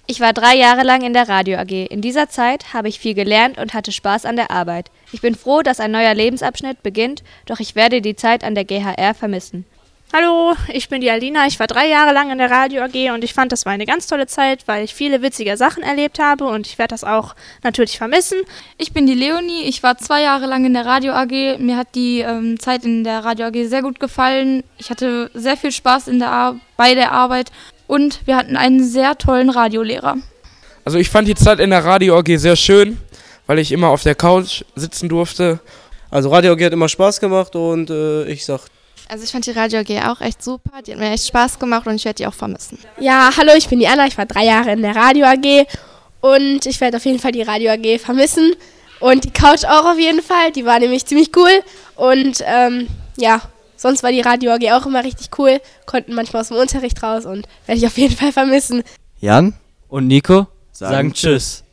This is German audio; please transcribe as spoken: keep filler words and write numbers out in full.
Ich war drei Jahre lang in der Radio A G. In dieser Zeit habe ich viel gelernt und hatte Spaß an der Arbeit. Ich bin froh, dass ein neuer Lebensabschnitt beginnt, doch ich werde die Zeit an der G H R vermissen. Hallo, ich bin die Alina. Ich war drei Jahre lang in der Radio A G und ich fand, das war eine ganz tolle Zeit, weil ich viele witzige Sachen erlebt habe und ich werde das auch natürlich vermissen. Ich bin die Leonie. Ich war zwei Jahre lang in der Radio A G. Mir hat die ähm, Zeit in der Radio A G sehr gut gefallen. Ich hatte sehr viel Spaß in der Ar- bei der Arbeit und wir hatten einen sehr tollen Radiolehrer. Also ich fand die Zeit in der Radio A G sehr schön, weil ich immer auf der Couch sitzen durfte. Also Radio A G hat immer Spaß gemacht und äh, ich sag Also ich fand die Radio A G auch echt super, die hat mir echt Spaß gemacht und ich werde die auch vermissen. Ja, hallo, ich bin die Anna, ich war drei Jahre in der Radio A G und ich werde auf jeden Fall die Radio A G vermissen und die Couch auch auf jeden Fall, die war nämlich ziemlich cool und ähm, ja, sonst war die Radio A G auch immer richtig cool, konnten manchmal aus dem Unterricht raus und werde ich auf jeden Fall vermissen. Jan und Nico sagen Tschüss.